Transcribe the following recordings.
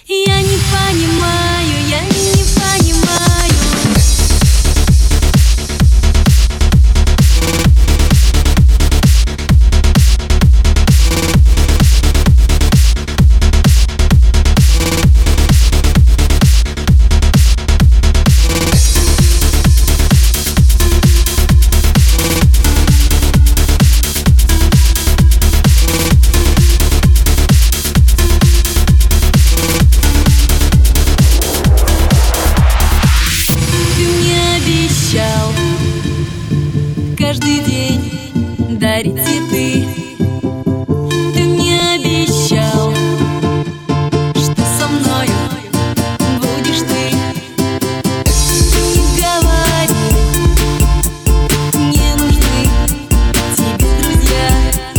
Я не понимаю, я не понимаю. Каждый день дарить цветы. Ты мне обещал, что со мною будешь ты. Не говори, не нужны тебе друзья.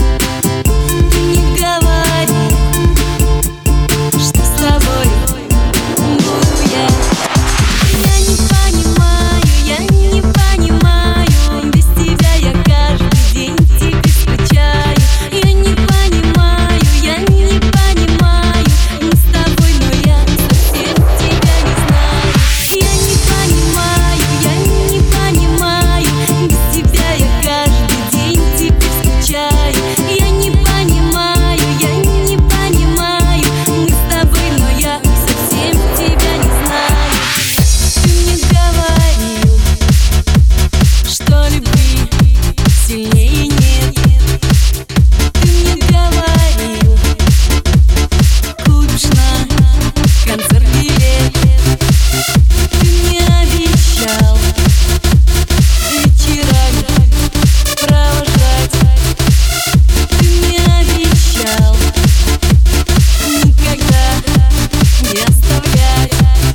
Не говори, что с тобой буду я. Я не понимаю, я не понимаю. Без тебя я каждый день теперь скучаю. Я не понимаю, я не понимаю. Мы с тобой, но я совсем тебя не знаю. Я не понимаю, я не понимаю. Без тебя я каждый день теперь скучаю. Я не понимаю, я не понимаю. Мы с тобой, но я совсем тебя не знаю. Ты мне говорил, что любви сильнее нет. Ты мне говорил, купишь на концерт билет. Ты мне обещал вечерами провожать. Ты мне обещал никогда не оставлять.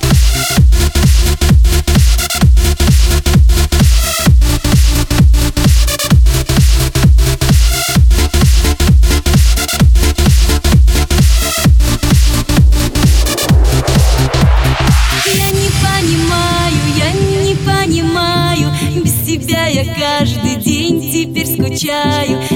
Я не понимаю, я не понимаю. Без тебя я каждый день теперь скучаю.